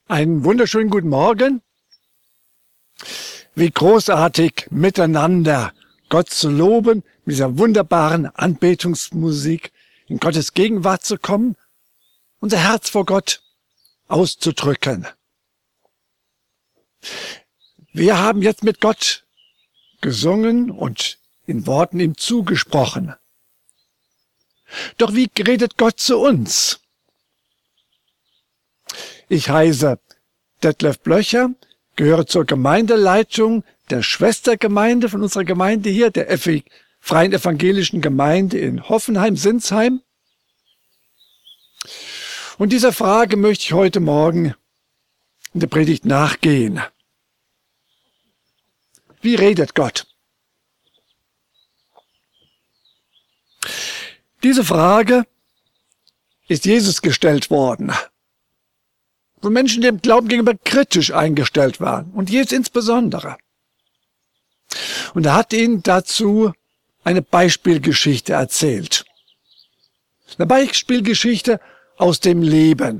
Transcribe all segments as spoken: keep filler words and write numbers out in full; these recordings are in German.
Einen wunderschönen guten Morgen. Wie großartig miteinander Gott zu loben, mit dieser wunderbaren Anbetungsmusik in Gottes Gegenwart zu kommen, unser Herz vor Gott auszudrücken. Wir haben jetzt mit Gott gesungen und in Worten ihm zugesprochen. Doch wie redet Gott zu uns? Ich heiße Detlef Blöcher, gehöre zur Gemeindeleitung der Schwestergemeinde von unserer Gemeinde hier, der Freien Evangelischen Gemeinde in Hoffenheim-Sinsheim. Und dieser Frage möchte ich heute Morgen in der Predigt nachgehen. Wie redet Gott? Diese Frage ist Jesus gestellt worden, wo Menschen dem Glauben gegenüber kritisch eingestellt waren, und Jesus insbesondere. Und er hat ihnen dazu eine Beispielgeschichte erzählt. Eine Beispielgeschichte aus dem Leben.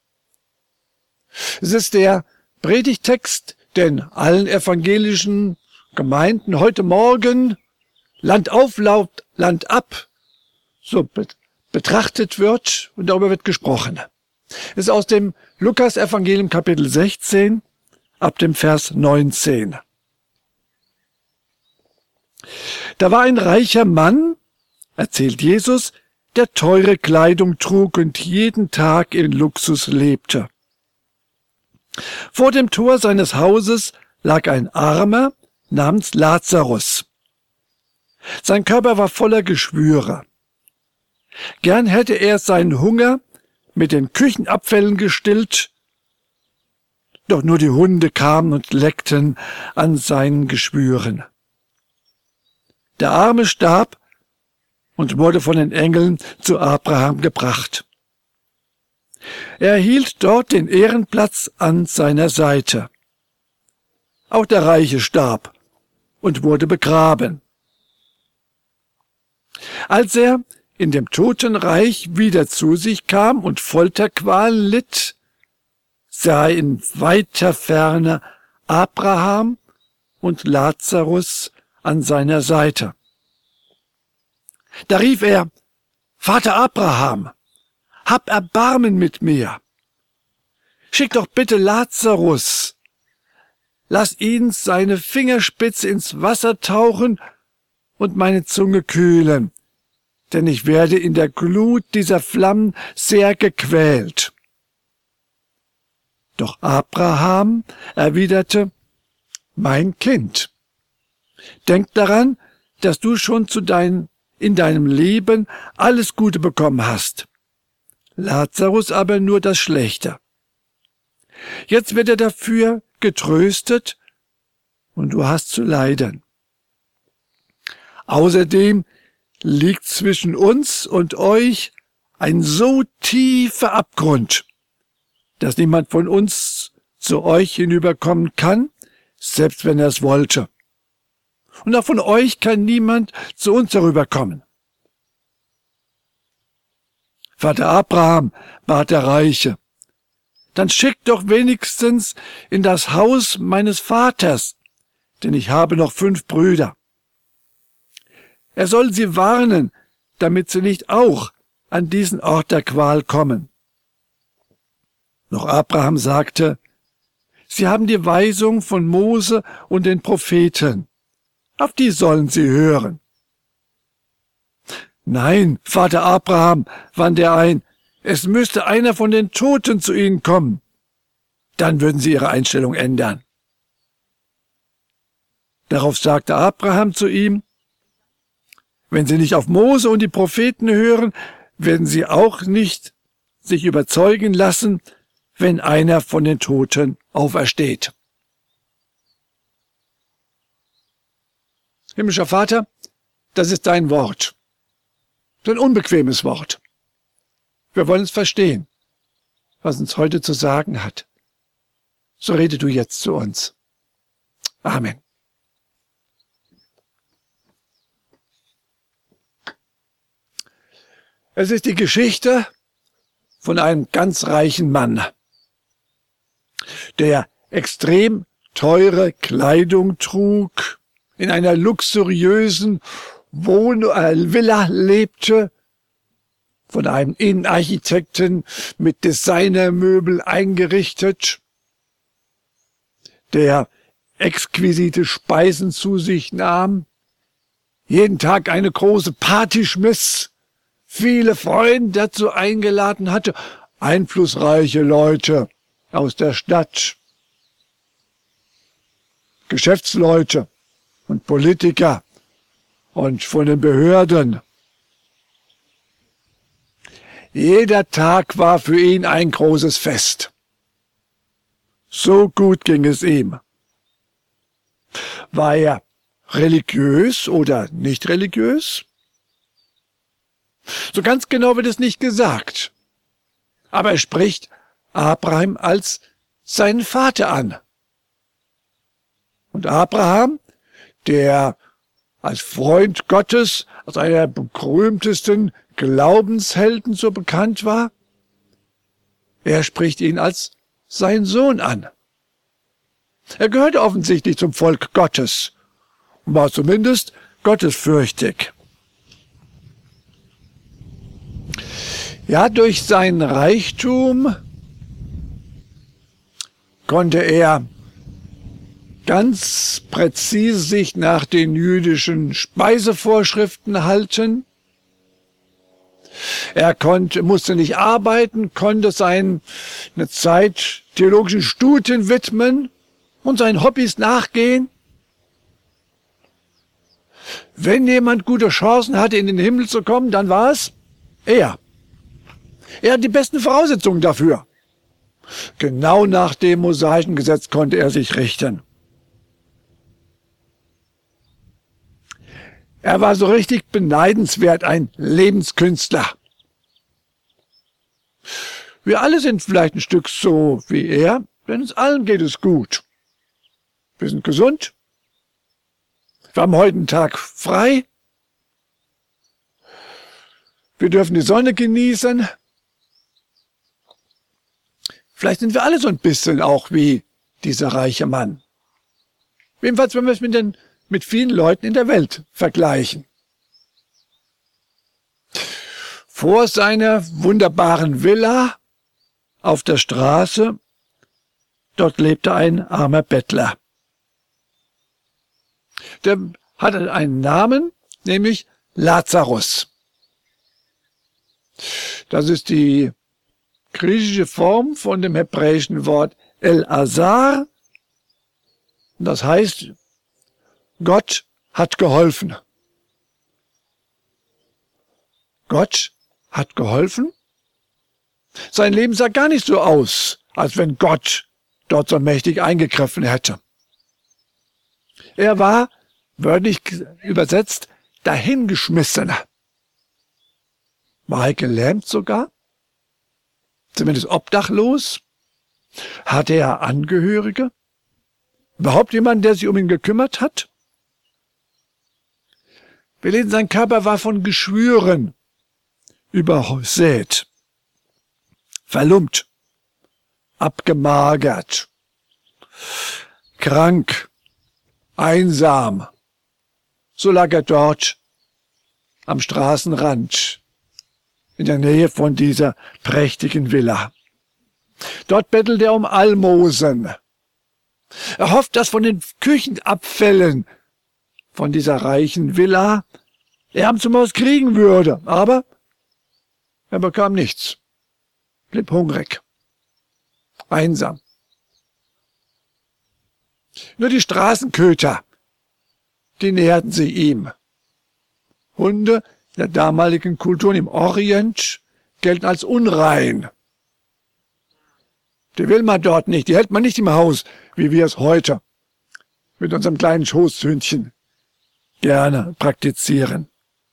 Es ist der Predigtext, der in allen evangelischen Gemeinden heute Morgen Land auf, Land ab so betrachtet wird und darüber wird gesprochen. Es ist aus dem Lukas-Evangelium Kapitel sechzehn, ab dem Vers neunzehn. Da war ein reicher Mann, erzählt Jesus, der teure Kleidung trug und jeden Tag in Luxus lebte. Vor dem Tor seines Hauses lag ein Armer namens Lazarus. Sein Körper war voller Geschwüre. Gern hätte er seinen Hunger mit den Küchenabfällen gestillt, doch nur die Hunde kamen und leckten an seinen Geschwüren. Der Arme starb und wurde von den Engeln zu Abraham gebracht. Er erhielt dort den Ehrenplatz an seiner Seite. Auch der Reiche starb und wurde begraben. Als er in dem Totenreich wieder zu sich kam und Folterqualen litt, sah er in weiter Ferne Abraham und Lazarus an seiner Seite. Da rief er: Vater Abraham, hab Erbarmen mit mir. Schick doch bitte Lazarus. Lass ihn seine Fingerspitze ins Wasser tauchen und meine Zunge kühlen, denn ich werde in der Glut dieser Flammen sehr gequält. Doch Abraham erwiderte: Mein Kind, denk daran, dass du schon zu dein, in deinem Leben alles Gute bekommen hast, Lazarus aber nur das Schlechte. Jetzt wird er dafür getröstet und du hast zu leiden. Außerdem liegt zwischen uns und euch ein so tiefer Abgrund, dass niemand von uns zu euch hinüberkommen kann, selbst wenn er es wollte. Und auch von euch kann niemand zu uns herüberkommen. Vater Abraham, bat der Reiche, dann schickt doch wenigstens in das Haus meines Vaters, denn ich habe noch fünf Brüder. Er soll sie warnen, damit sie nicht auch an diesen Ort der Qual kommen. Doch Abraham sagte: Sie haben die Weisung von Mose und den Propheten. Auf die sollen sie hören. Nein, Vater Abraham, wandte er ein, es müsste einer von den Toten zu ihnen kommen. Dann würden sie ihre Einstellung ändern. Darauf sagte Abraham zu ihm: Wenn sie nicht auf Mose und die Propheten hören, werden sie auch nicht sich überzeugen lassen, wenn einer von den Toten aufersteht. Himmlischer Vater, das ist dein Wort. Ein unbequemes Wort. Wir wollen es verstehen, was uns heute zu sagen hat. So rede du jetzt zu uns. Amen. Es ist die Geschichte von einem ganz reichen Mann. der extrem teure Kleidung trug, in einer luxuriösen Wohn- äh, Villa lebte, von einem Innenarchitekten mit Designermöbel eingerichtet, der exquisite Speisen zu sich nahm, jeden Tag eine große Party schmiss, viele Freunde dazu eingeladen hatte, einflussreiche Leute aus der Stadt, Geschäftsleute und Politiker und von den Behörden. Jeder Tag war für ihn ein großes Fest. So gut ging es ihm. War er religiös oder nicht religiös? So ganz genau wird es nicht gesagt. Aber er spricht Abraham als seinen Vater an. Und Abraham, der als Freund Gottes, als einer der berühmtesten Glaubenshelden so bekannt war, er spricht ihn als sein Sohn an. Er gehörte offensichtlich zum Volk Gottes und war zumindest gottesfürchtig. Ja, durch seinen Reichtum konnte er ganz präzise sich nach den jüdischen Speisevorschriften halten. Er konnte, musste nicht arbeiten, konnte seine Zeit theologischen Studien widmen und seinen Hobbys nachgehen. Wenn jemand gute Chancen hatte, in den Himmel zu kommen, dann war es er. Er hat die besten Voraussetzungen dafür. Genau nach dem mosaischen Gesetz konnte er sich richten. Er war so richtig beneidenswert, ein Lebenskünstler. Wir alle sind vielleicht ein Stück so wie er, denn uns allen geht es gut. Wir sind gesund. Wir haben heute einen Tag frei. Wir dürfen die Sonne genießen. Vielleicht sind wir alle so ein bisschen auch wie dieser reiche Mann. Jedenfalls, wenn wir es mit, den, mit vielen Leuten in der Welt vergleichen. Vor seiner wunderbaren Villa auf der Straße, dort lebte ein armer Bettler. Der hatte einen Namen, nämlich Lazarus. Das ist die griechische Form von dem hebräischen Wort El-Azar. Das heißt, Gott hat geholfen. Gott hat geholfen? Sein Leben sah gar nicht so aus, als wenn Gott dort so mächtig eingegriffen hätte. Er war, wörtlich übersetzt, dahingeschmissen. War er gelähmt sogar? Zumindest obdachlos? Hatte er Angehörige? Überhaupt jemand, der sich um ihn gekümmert hat? Wir lesen, sein Körper war von Geschwüren übersät, verlumpt, abgemagert, krank, einsam. So lag er dort am Straßenrand, in der Nähe von dieser prächtigen Villa. Dort bettelt er um Almosen. Er hofft, dass von den Küchenabfällen von dieser reichen Villa er am zum was kriegen würde, aber er bekam nichts, blieb hungrig, einsam. Nur die Straßenköter, die näherten sich ihm. Hunde in der damaligen Kultur im Orient gelten als unrein. Die will man dort nicht, die hält man nicht im Haus, wie wir es heute mit unserem kleinen Schoßhündchen gerne praktizieren.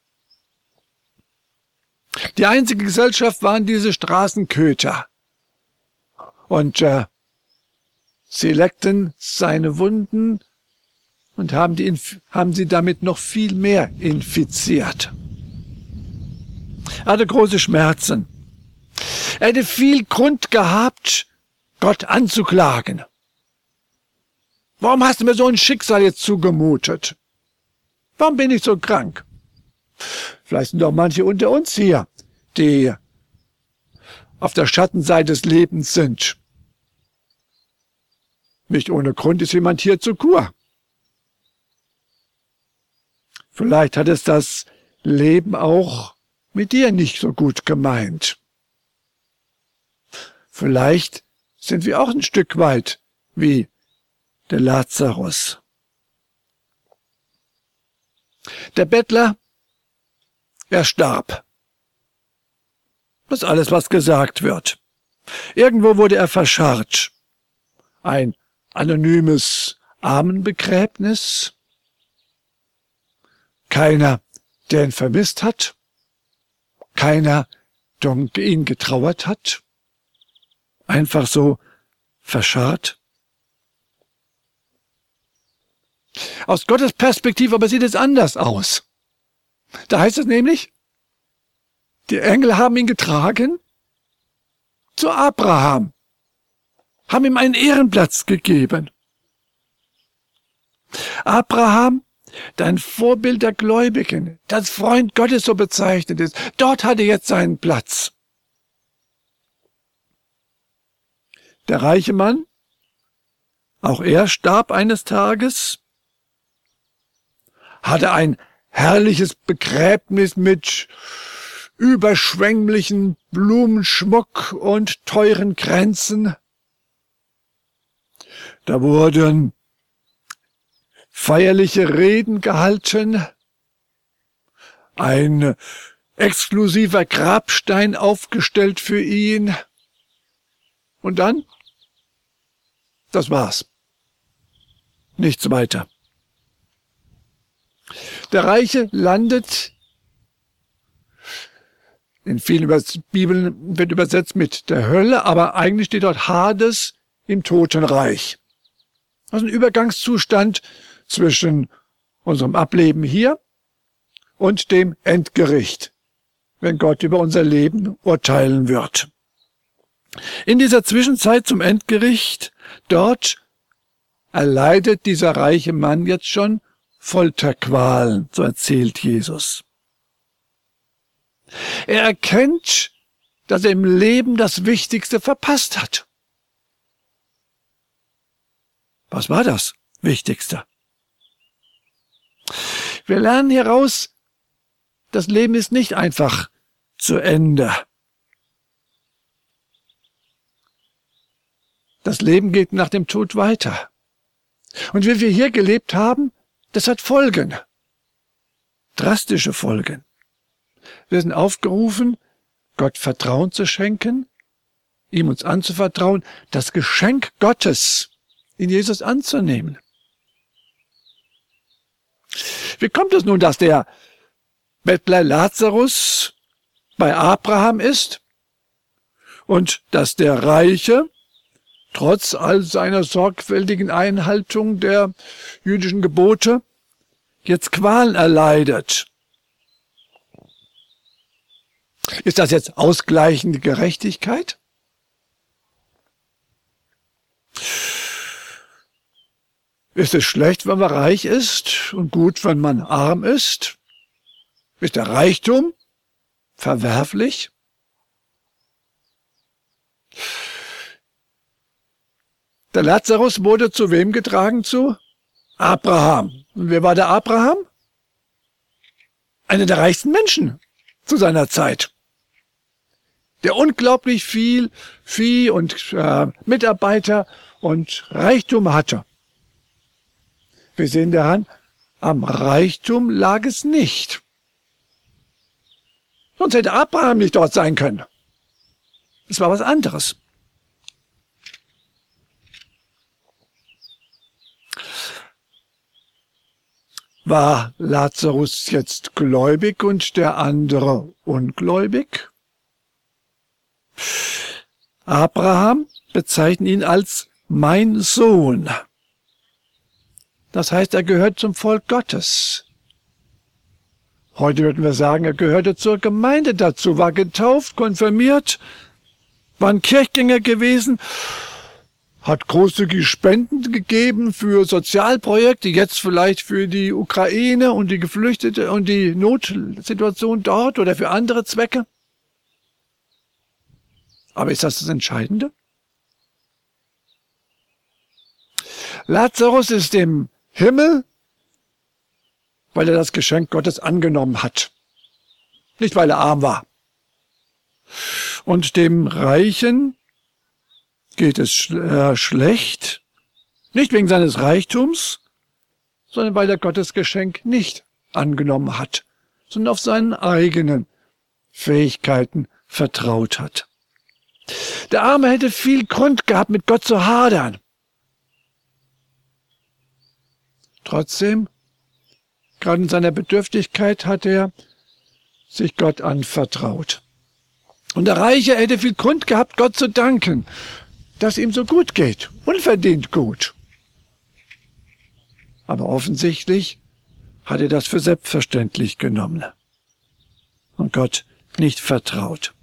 Die einzige Gesellschaft waren diese Straßenköter. Und äh, sie leckten seine Wunden und haben, die, haben sie damit noch viel mehr infiziert. Er hatte große Schmerzen. Er hätte viel Grund gehabt, Gott anzuklagen. Warum hast du mir so ein Schicksal jetzt zugemutet? Warum bin ich so krank? Vielleicht sind doch manche unter uns hier, die auf der Schattenseite des Lebens sind. Nicht ohne Grund ist jemand hier zur Kur. Vielleicht hat es das Leben auch mit dir nicht so gut gemeint. Vielleicht sind wir auch ein Stück weit wie der Lazarus. Der Bettler, er starb. Das ist alles, was gesagt wird. Irgendwo wurde er verscharrt. Ein anonymes Armenbegräbnis. Keiner, der ihn vermisst hat. Keiner, der um ihn getrauert hat. Einfach so verscharrt. Aus Gottes Perspektive aber sieht es anders aus. Da heißt es nämlich, die Engel haben ihn getragen zu Abraham, haben ihm einen Ehrenplatz gegeben. Abraham, dein Vorbild der Gläubigen, das Freund Gottes so bezeichnet ist, dort hat er jetzt seinen Platz. Der reiche Mann, auch er starb eines Tages, hatte ein herrliches Begräbnis mit überschwänglichen Blumenschmuck und teuren Kränzen. Da wurden feierliche Reden gehalten, ein exklusiver Grabstein aufgestellt für ihn. Und dann? Das war's. Nichts weiter. Der Reiche landet, in vielen Bibeln wird übersetzt mit der Hölle, aber eigentlich steht dort Hades im Totenreich. Das ist ein Übergangszustand zwischen unserem Ableben hier und dem Endgericht, wenn Gott über unser Leben urteilen wird. In dieser Zwischenzeit zum Endgericht, dort erleidet dieser reiche Mann jetzt schon Folterqualen, so erzählt Jesus. Er erkennt, dass er im Leben das Wichtigste verpasst hat. Was war das Wichtigste? Wir lernen hieraus, das Leben ist nicht einfach zu Ende. Das Leben geht nach dem Tod weiter. Und wie wir hier gelebt haben, das hat Folgen. Drastische Folgen. Wir sind aufgerufen, Gott Vertrauen zu schenken, ihm uns anzuvertrauen, das Geschenk Gottes in Jesus anzunehmen. Wie kommt es nun, dass der Bettler Lazarus bei Abraham ist und dass der Reiche trotz all seiner sorgfältigen Einhaltung der jüdischen Gebote jetzt Qualen erleidet? Ist das jetzt ausgleichende Gerechtigkeit? Ist es schlecht, wenn man reich ist und gut, wenn man arm ist? Ist der Reichtum verwerflich? Der Lazarus wurde zu wem getragen? Zu Abraham. Und wer war der Abraham? Einer der reichsten Menschen zu seiner Zeit. Der unglaublich viel Vieh und äh, Mitarbeiter und Reichtum hatte. Wir sehen daran, am Reichtum lag es nicht. Sonst hätte Abraham nicht dort sein können. Es war was anderes. War Lazarus jetzt gläubig und der andere ungläubig? Abraham bezeichnet ihn als mein Sohn. Das heißt, er gehört zum Volk Gottes. Heute würden wir sagen, er gehörte zur Gemeinde dazu, war getauft, konfirmiert, war ein Kirchgänger gewesen hat großzügig Spenden gegeben für Sozialprojekte, jetzt vielleicht für die Ukraine und die Geflüchtete und die Notsituation dort oder für andere Zwecke. Aber ist das das Entscheidende? Lazarus ist im Himmel, weil er das Geschenk Gottes angenommen hat. Nicht, weil er arm war. Und dem Reichen geht es sch- äh, schlecht, nicht wegen seines Reichtums, sondern weil er Gottes Geschenk nicht angenommen hat, sondern auf seinen eigenen Fähigkeiten vertraut hat. Der Arme hätte viel Grund gehabt, mit Gott zu hadern. Trotzdem, gerade in seiner Bedürftigkeit hat er sich Gott anvertraut. Und der Reiche hätte viel Grund gehabt, Gott zu danken, dass ihm so gut geht, unverdient gut. Aber offensichtlich hat er das für selbstverständlich genommen und Gott nicht vertraut.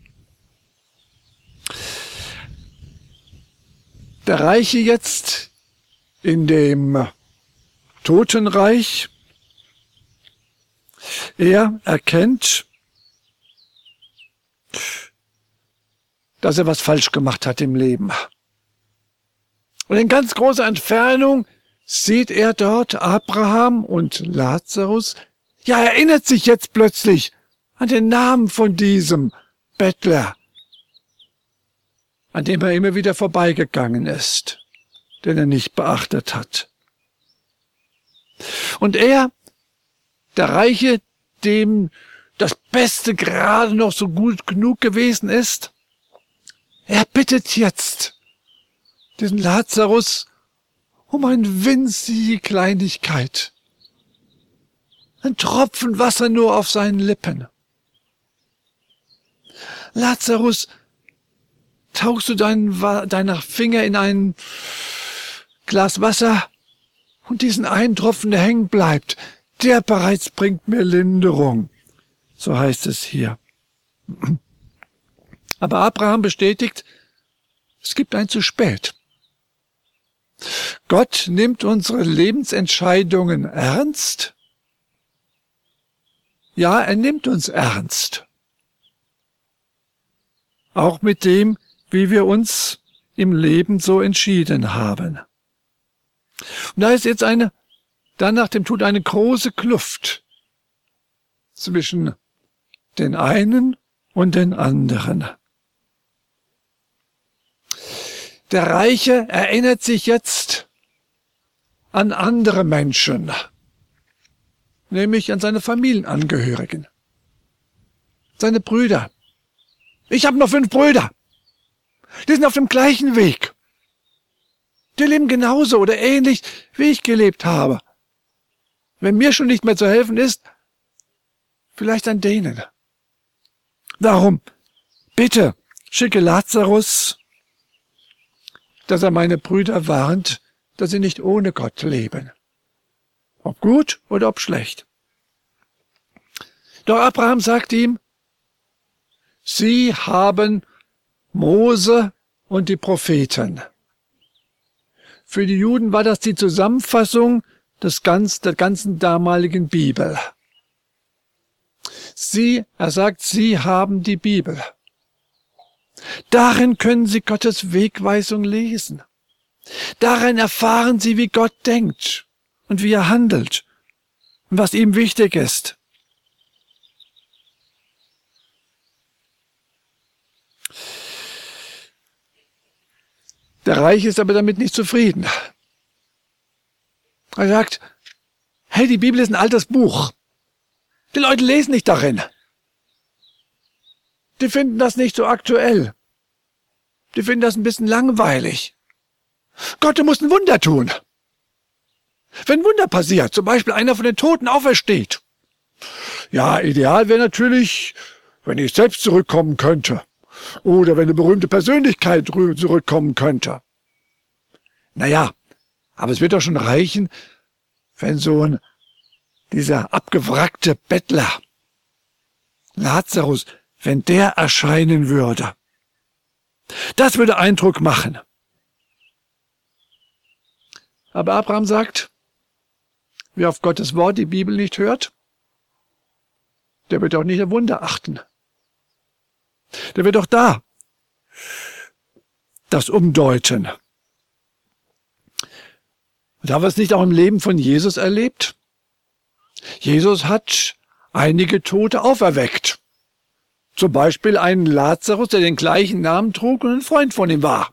Der Reiche jetzt in dem Totenreich, er erkennt, dass er was falsch gemacht hat im Leben. Und in ganz großer Entfernung sieht er dort Abraham und Lazarus. Ja, er erinnert sich jetzt plötzlich an den Namen von diesem Bettler, an dem er immer wieder vorbeigegangen ist, den er nicht beachtet hat. Und er, der Reiche, dem das Beste gerade noch so gut genug gewesen ist, er bittet jetzt diesen Lazarus um eine winzige Kleinigkeit. Ein Tropfen Wasser nur auf seinen Lippen. Lazarus, tauchst du deinen, deinen Finger in ein Glas Wasser und diesen einen Tropfen, der hängen bleibt, der bereits bringt mir Linderung. So heißt es hier. Aber Abraham bestätigt, es gibt ein zu spät. Gott nimmt unsere Lebensentscheidungen ernst. Ja, er nimmt uns ernst. Auch mit dem, wie wir uns im Leben so entschieden haben. Und da ist jetzt eine, dann nach dem Tod eine große Kluft zwischen den einen und den anderen. Der Reiche erinnert sich jetzt an andere Menschen, nämlich an seine Familienangehörigen, seine Brüder. Ich habe noch fünf Brüder. Die sind auf dem gleichen Weg. Die leben genauso oder ähnlich, wie ich gelebt habe. Wenn mir schon nicht mehr zu helfen ist, vielleicht an denen. Darum, bitte, schicke Lazarus, dass er meine Brüder warnt, dass sie nicht ohne Gott leben. Ob gut oder ob schlecht. Doch Abraham sagt ihm, sie haben Mose und die Propheten. Für die Juden war das die Zusammenfassung des ganz, der ganzen damaligen Bibel. Sie, er sagt, sie haben die Bibel. Darin können sie Gottes Wegweisung lesen. Darin erfahren sie, wie Gott denkt und wie er handelt und was ihm wichtig ist. Der Reiche ist aber damit nicht zufrieden. Er sagt, hey, die Bibel ist ein altes Buch. Die Leute lesen nicht darin. Die finden das nicht so aktuell. Die finden das ein bisschen langweilig. Gott, du musst ein Wunder tun. Wenn ein Wunder passiert, zum Beispiel einer von den Toten aufersteht. Ja, ideal wäre natürlich, wenn ich selbst zurückkommen könnte. Oder wenn eine berühmte Persönlichkeit zurückkommen könnte. Naja, aber es wird doch schon reichen, wenn so ein, dieser abgewrackte Bettler, Lazarus, wenn der erscheinen würde. Das würde Eindruck machen. Aber Abraham sagt, wer auf Gottes Wort die Bibel nicht hört, der wird auch nicht ein Wunder achten. Der wird auch da das umdeuten. Und haben wir es nicht auch im Leben von Jesus erlebt? Jesus hat einige Tote auferweckt. Zum Beispiel einen Lazarus, der den gleichen Namen trug und ein Freund von ihm war.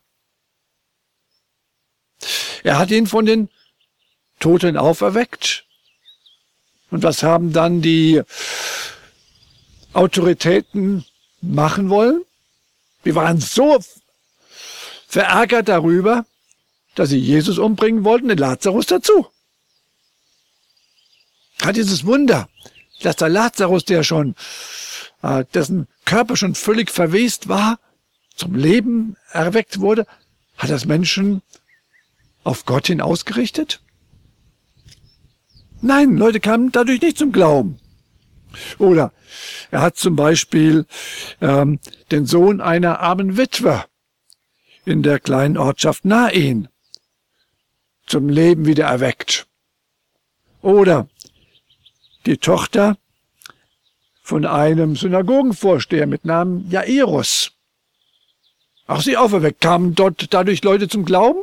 Er hat ihn von den Toten auferweckt. Und was haben dann die Autoritäten machen wollen? Die waren so verärgert darüber, dass sie Jesus umbringen wollten, den Lazarus dazu. Hat dieses Wunder, dass der Lazarus, der schon, äh, dessen Körper schon völlig verwest war, zum Leben erweckt wurde, hat das Menschen auf Gott hin ausgerichtet? Nein, Leute kamen dadurch nicht zum Glauben. Oder er hat zum Beispiel ähm, den Sohn einer armen Witwe in der kleinen Ortschaft Nain zum Leben wieder erweckt. Oder die Tochter von einem Synagogenvorsteher mit Namen Jairus. Auch sie auferweckt. Kamen dort dadurch Leute zum Glauben?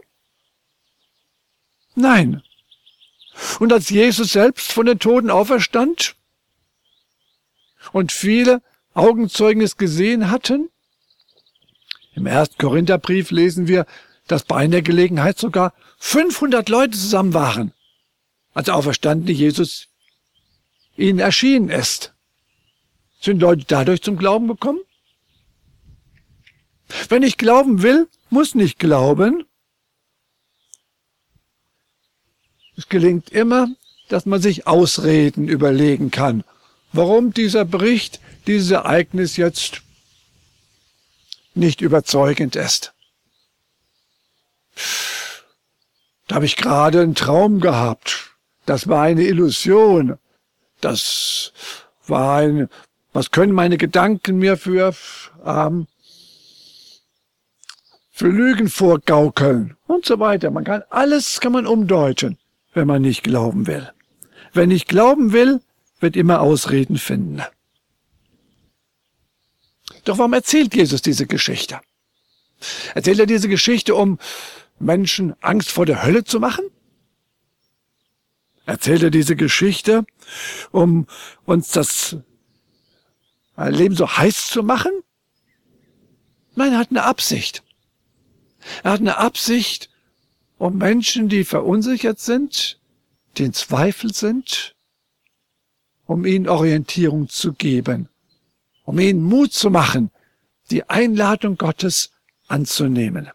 Nein. Und als Jesus selbst von den Toten auferstand und viele Augenzeugen es gesehen hatten, im ersten Korintherbrief lesen wir, dass bei einer Gelegenheit sogar fünfhundert Leute zusammen waren, als der auferstandene Jesus ihnen erschienen ist. Sind Leute dadurch zum Glauben gekommen? Wenn ich glauben will, muss nicht glauben. Es gelingt immer, dass man sich Ausreden überlegen kann, warum dieser Bericht, dieses Ereignis jetzt nicht überzeugend ist. Da habe ich gerade einen Traum gehabt. Das war eine Illusion. Das war ein, was können meine Gedanken mir für, ähm, für Lügen vorgaukeln und so weiter. Man kann, alles kann man umdeuten, wenn man nicht glauben will. Wenn ich glauben will, wird immer Ausreden finden. Doch warum erzählt Jesus diese Geschichte? Erzählt er diese Geschichte, um Menschen Angst vor der Hölle zu machen? Erzählt er diese Geschichte, um uns das Leben so heiß zu machen? Nein, er hat eine Absicht. Er hat eine Absicht, um Menschen, die verunsichert sind, die in Zweifel sind, um ihnen Orientierung zu geben, um ihnen Mut zu machen, die Einladung Gottes anzunehmen.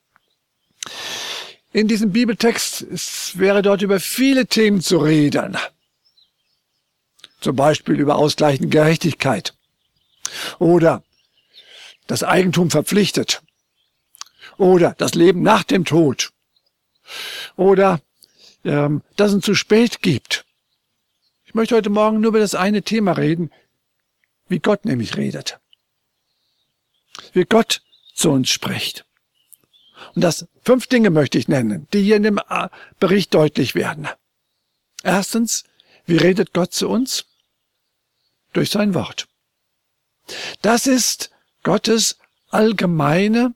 In diesem Bibeltext es wäre dort über viele Themen zu reden. Zum Beispiel über ausgleichende Gerechtigkeit oder das Eigentum verpflichtet oder das Leben nach dem Tod oder ähm, dass es zu spät gibt. Ich möchte heute Morgen nur über das eine Thema reden, wie Gott nämlich redet. Wie Gott zu uns spricht. Und das fünf Dinge möchte ich nennen, die hier in dem Bericht deutlich werden. Erstens, wie redet Gott zu uns? Durch sein Wort. Das ist Gottes allgemeine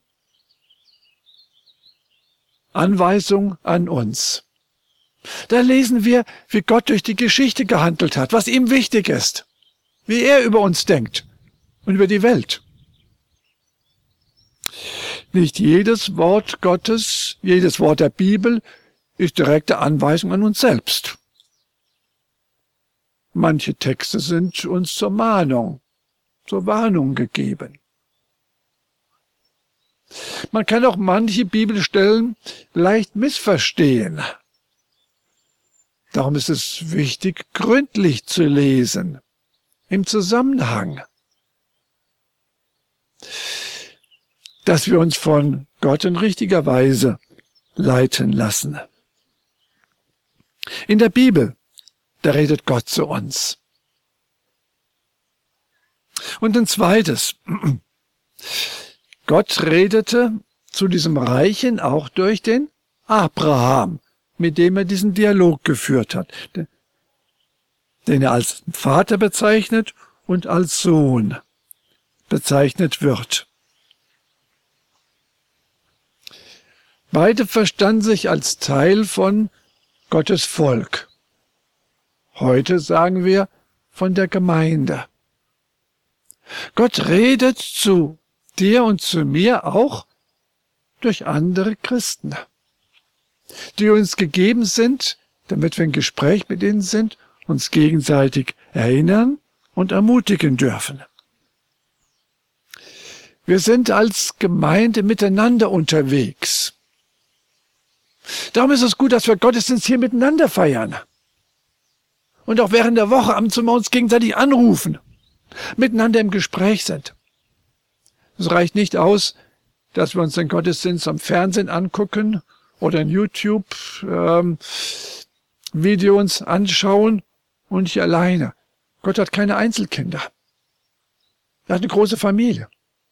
Anweisung an uns. Da lesen wir, wie Gott durch die Geschichte gehandelt hat, was ihm wichtig ist, wie er über uns denkt und über die Welt. Nicht jedes Wort Gottes, jedes Wort der Bibel ist direkte Anweisung an uns selbst. Manche Texte sind uns zur Mahnung, zur Warnung gegeben. Man kann auch manche Bibelstellen leicht missverstehen. Darum ist es wichtig, gründlich zu lesen, im Zusammenhang, dass wir uns von Gott in richtiger Weise leiten lassen. In der Bibel, da redet Gott zu uns. Und ein zweites, Gott redete zu diesem Reichen auch durch den Abraham, mit dem er diesen Dialog geführt hat, den er als Vater bezeichnet und als Sohn bezeichnet wird. Beide verstanden sich als Teil von Gottes Volk. Heute sagen wir von der Gemeinde. Gott redet zu dir und zu mir auch durch andere Christen, die uns gegeben sind, damit wir im Gespräch mit ihnen sind, uns gegenseitig erinnern und ermutigen dürfen. Wir sind als Gemeinde miteinander unterwegs. Darum ist es gut, dass wir Gottesdienst hier miteinander feiern. Und auch während der Woche ab und zu mal uns gegenseitig anrufen, miteinander im Gespräch sind. Es reicht nicht aus, dass wir uns den Gottesdienst am Fernsehen angucken oder in YouTube ähm, Video uns anschauen und nicht alleine. Gott hat keine Einzelkinder. Er hat eine große Familie.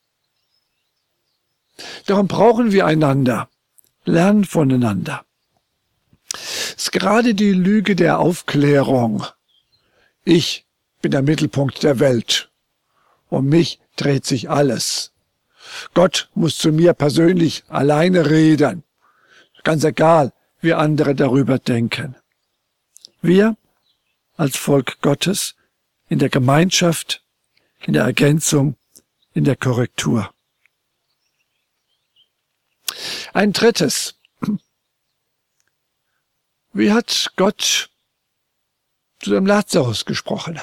Darum brauchen wir einander, lernen voneinander. Es ist gerade die Lüge der Aufklärung. Ich bin der Mittelpunkt der Welt. Um mich dreht sich alles. Gott muss zu mir persönlich alleine reden. Ganz egal, wie andere darüber denken. Wir als Volk Gottes in der Gemeinschaft, in der Ergänzung, in der Korrektur. Ein drittes. Wie hat Gott zu dem Lazarus gesprochen?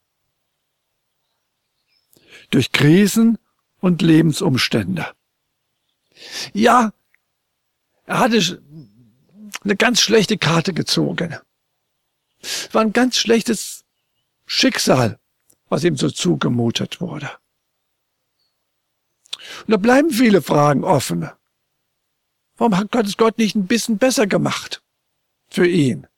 Durch Krisen und Lebensumstände. Ja, er hatte eine ganz schlechte Karte gezogen. Es war ein ganz schlechtes Schicksal, was ihm so zugemutet wurde. Und da bleiben viele Fragen offen. Warum hat Gott es Gott nicht ein bisschen besser gemacht für ihn?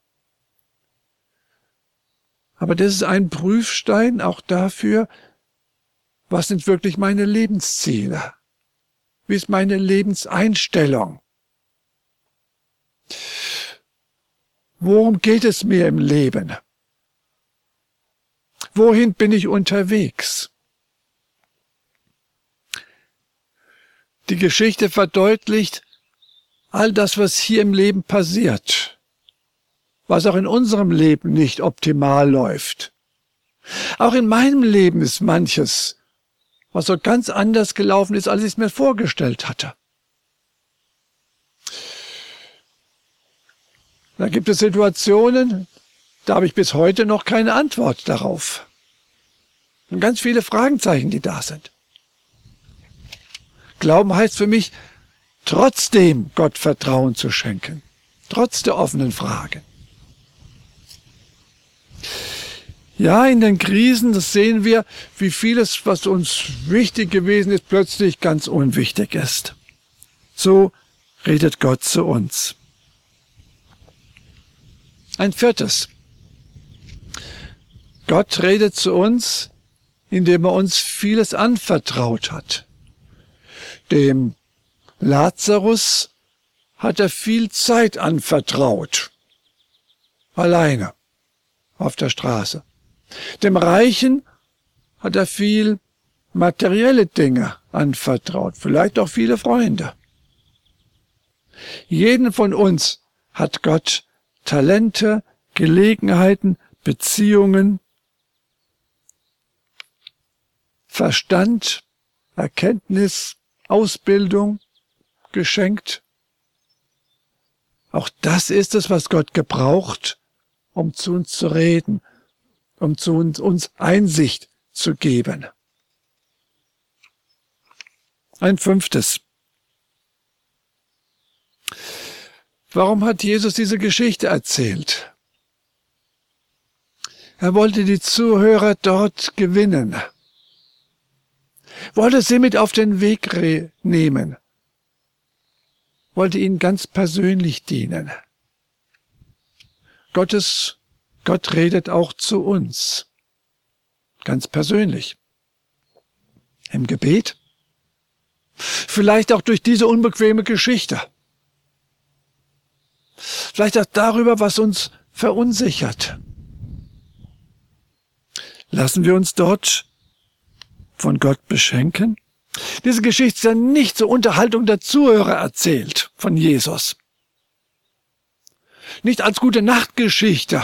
Aber das ist ein Prüfstein auch dafür, was sind wirklich meine Lebensziele? Wie ist meine Lebenseinstellung? Worum geht es mir im Leben? Wohin bin ich unterwegs? Die Geschichte verdeutlicht all das, was hier im Leben passiert, was auch in unserem Leben nicht optimal läuft. Auch in meinem Leben ist manches, was so ganz anders gelaufen ist, als ich es mir vorgestellt hatte. Da gibt es Situationen, da habe ich bis heute noch keine Antwort darauf. Und ganz viele Fragezeichen, die da sind. Glauben heißt für mich, trotzdem Gott Vertrauen zu schenken, trotz der offenen Fragen. Ja, in den Krisen, das sehen wir, wie vieles, was uns wichtig gewesen ist, plötzlich ganz unwichtig ist. So redet Gott zu uns. Ein viertes. Gott redet zu uns, indem er uns vieles anvertraut hat. Dem Lazarus hat er viel Zeit anvertraut. Alleine. Auf der Straße. Dem Reichen hat er viel materielle Dinge anvertraut. Vielleicht auch viele Freunde. Jeden von uns hat Gott Talente, Gelegenheiten, Beziehungen, Verstand, Erkenntnis, Ausbildung geschenkt. Auch das ist es, was Gott gebraucht, um zu uns zu reden, um zu uns, uns Einsicht zu geben. Ein fünftes. Warum hat Jesus diese Geschichte erzählt? Er wollte die Zuhörer dort gewinnen, wollte sie mit auf den Weg nehmen, wollte ihnen ganz persönlich dienen. Gottes, Gott redet auch zu uns, ganz persönlich, im Gebet, vielleicht auch durch diese unbequeme Geschichte. Vielleicht auch darüber, was uns verunsichert. Lassen wir uns dort von Gott beschenken? Diese Geschichte ist ja nicht zur Unterhaltung der Zuhörer erzählt von Jesus. Nicht als gute Nachtgeschichte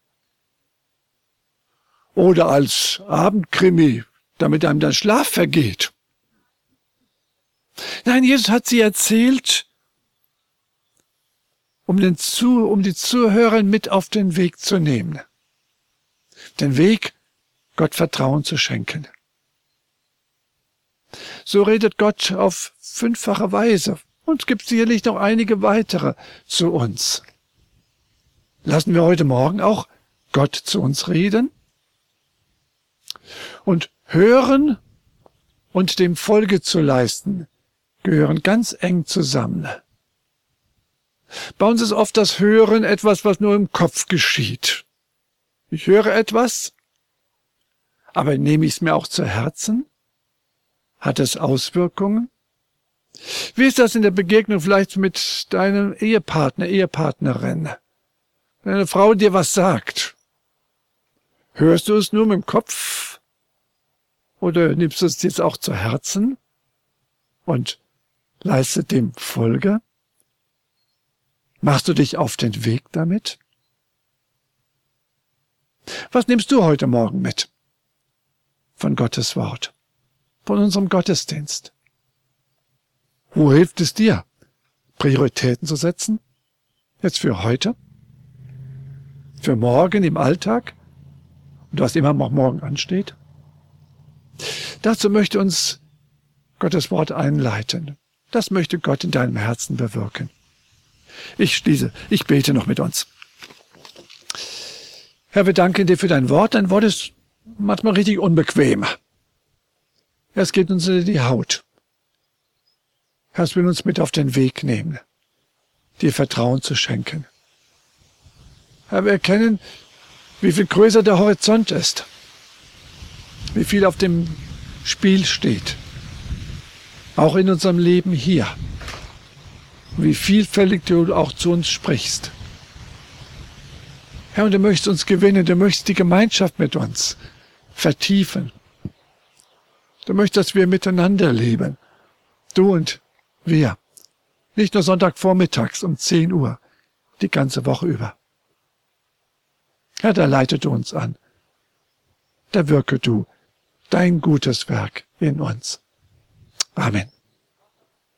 oder als Abendkrimi, damit einem der Schlaf vergeht. Nein, Jesus hat sie erzählt, um, den Zu, um die Zuhörer mit auf den Weg zu nehmen. Den Weg, Gott Vertrauen zu schenken. So redet Gott auf fünffache Weise. Und es gibt sicherlich noch einige weitere zu uns. Lassen wir heute Morgen auch Gott zu uns reden. Und hören und dem Folge zu leisten, gehören ganz eng zusammen. Bei uns ist oft das Hören etwas, was nur im Kopf geschieht. Ich höre etwas, aber nehme ich es mir auch zu Herzen? Hat es Auswirkungen? Wie ist das in der Begegnung vielleicht mit deinem Ehepartner, Ehepartnerin? Wenn eine Frau dir was sagt, hörst du es nur mit dem Kopf oder nimmst du es jetzt auch zu Herzen und leistet dem Folge? Machst du dich auf den Weg damit? Was nimmst du heute Morgen mit von Gottes Wort, von unserem Gottesdienst? Wo hilft es dir, Prioritäten zu setzen? Jetzt für heute? Für morgen im Alltag? Und was immer noch morgen ansteht? Dazu möchte uns Gottes Wort einleiten. Das möchte Gott in deinem Herzen bewirken. Ich schließe, ich bete noch mit uns. Herr, wir danken dir für dein Wort. Dein Wort ist manchmal richtig unbequem. Es geht uns in die Haut. Herr, es will uns mit auf den Weg nehmen, dir Vertrauen zu schenken. Herr, wir erkennen, wie viel größer der Horizont ist, wie viel auf dem Spiel steht, auch in unserem Leben hier, wie vielfältig du auch zu uns sprichst. Herr, und du möchtest uns gewinnen, du möchtest die Gemeinschaft mit uns vertiefen. Du möchtest, dass wir miteinander leben, du und wir, nicht nur Sonntagvormittags um zehn Uhr, die ganze Woche über. Herr, da leite du uns an, da wirke du dein gutes Werk in uns. Amen.